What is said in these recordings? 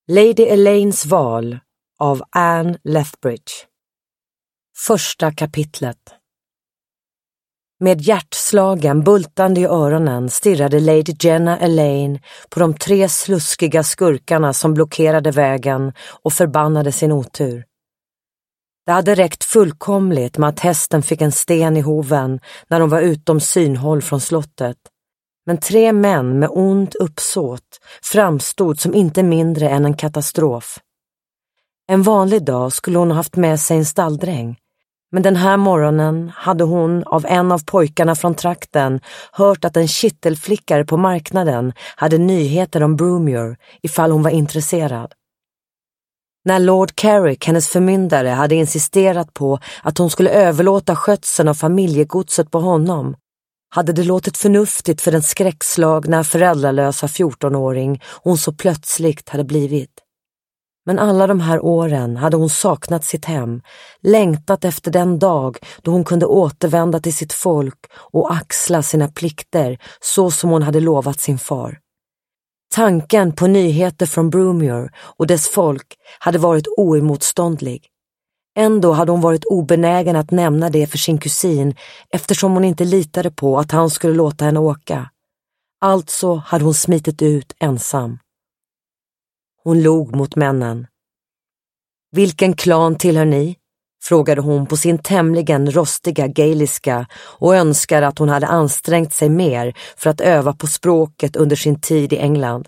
Lady Elaines val av Anne Lethbridge. Första kapitlet. Med hjärtslagen bultande i öronen stirrade Lady Jenna Elaine på de 3 sluskiga skurkarna som blockerade vägen och förbannade sin otur. Det hade räckt fullkomligt med att hästen fick en sten i hoven när de var utom synhåll från slottet. Men 3 män med ond uppsåt framstod som inte mindre än en katastrof. En vanlig dag skulle hon ha haft med sig en stalldräng, men den här morgonen hade hon av en av pojkarna från trakten hört att en kittelflickare på marknaden hade nyheter om Bromure ifall hon var intresserad. När Lord Carrick, hennes förmyndare, hade insisterat på att hon skulle överlåta skötseln av familjegodset på honom, hade det låtit förnuftigt för den skräckslagna föräldralösa 14-åring hon så plötsligt hade blivit. Men alla de här åren hade hon saknat sitt hem, längtat efter den dag då hon kunde återvända till sitt folk och axla sina plikter så som hon hade lovat sin far. Tanken på nyheter från Bromure och dess folk hade varit oemotståndlig. Ändå hade hon varit obenägen att nämna det för sin kusin eftersom hon inte litade på att han skulle låta henne åka. Alltså hade hon smitit ut ensam. Hon log mot männen. "Vilken klan tillhör ni?" frågade hon på sin tämligen rostiga gaeliska och önskade att hon hade ansträngt sig mer för att öva på språket under sin tid i England.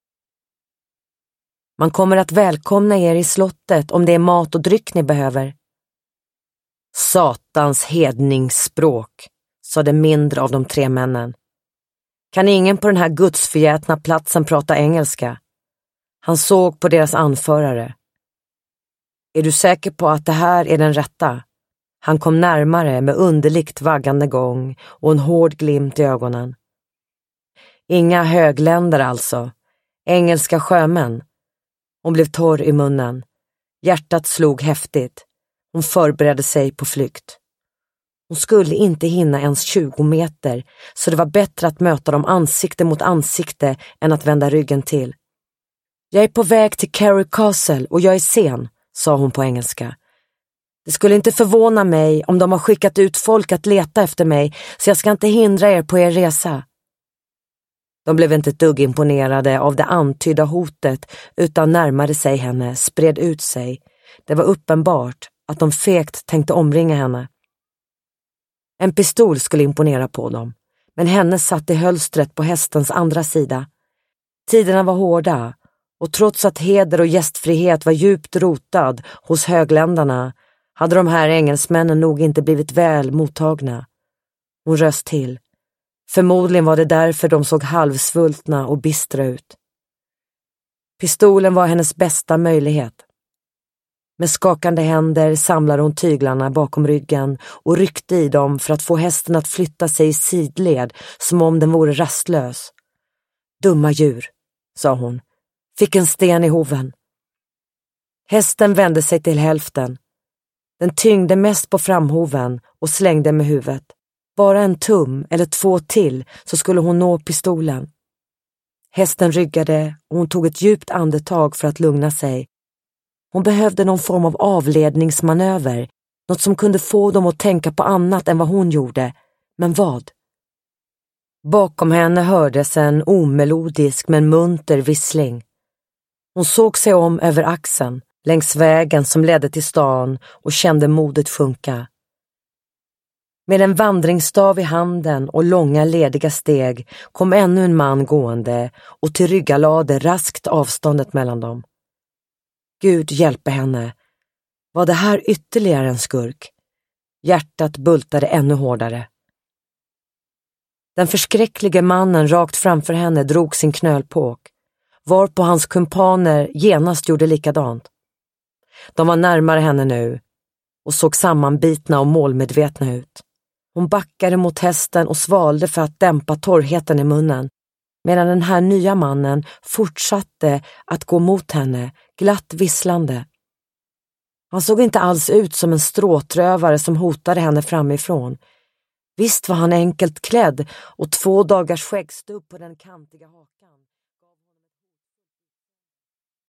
"Man kommer att välkomna er i slottet om det är mat och dryck ni behöver." "Satans hedningsspråk", sa det mindre av de 3 männen. "Kan ingen på den här gudsförgätna platsen prata engelska?" Han såg på deras anförare. "Är du säker på att det här är den rätta?" Han kom närmare med underligt vaggande gång och en hård glimt i ögonen. "Inga högländare alltså. Engelska sjömän." Hon blev torr i munnen. Hjärtat slog häftigt. Hon förberedde sig på flykt. Hon skulle inte hinna ens 20 meter, så det var bättre att möta dem ansikte mot ansikte än att vända ryggen till. "Jag är på väg till Carrick Castle och jag är sen", sa hon på engelska. "Det skulle inte förvåna mig om de har skickat ut folk att leta efter mig, så jag ska inte hindra er på er resa." De blev inte ett dugg imponerade av det antydda hotet utan närmade sig henne, spred ut sig. Det var uppenbart att de fegt tänkte omringa henne. En pistol skulle imponera på dem, men henne satt i hölstret på hästens andra sida. Tiderna var hårda, och trots att heder och gästfrihet var djupt rotad hos högländarna hade de här engelsmännen nog inte blivit väl mottagna. Hon röst till. Förmodligen var det därför de såg halvsvultna och bistra ut. Pistolen var hennes bästa möjlighet. Med skakande händer samlade hon tyglarna bakom ryggen och ryckte i dem för att få hästen att flytta sig i sidled som om den vore rastlös. "Dumma djur", sa hon. "Fick en sten i hoven." Hästen vände sig till hälften. Den tyngde mest på framhoven och slängde med huvudet. Bara en tum eller 2 till så skulle hon nå pistolen. Hästen ryggade och hon tog ett djupt andetag för att lugna sig. Hon behövde någon form av avledningsmanöver, något som kunde få dem att tänka på annat än vad hon gjorde. Men vad? Bakom henne hördes en omelodisk men munter vissling. Hon såg sig om över axeln, längs vägen som ledde till stan och kände modet sjunka. Med en vandringsstav i handen och långa lediga steg kom ännu en man gående och tillryggalade raskt avståndet mellan dem. Gud hjälpe henne. Var det här ytterligare en skurk? Hjärtat bultade ännu hårdare. Den förskräcklige mannen rakt framför henne drog sin knölpåk, varpå hans kumpaner genast gjorde likadant. De var närmare henne nu och såg sammanbitna och målmedvetna ut. Hon backade mot hästen och svalde för att dämpa torrheten i munnen, medan den här nya mannen fortsatte att gå mot henne, glatt visslande. Han såg inte alls ut som en stråtrövare som hotade henne framifrån. Visst var han enkelt klädd och 2 dagars skäggstubb på den kantiga hakan.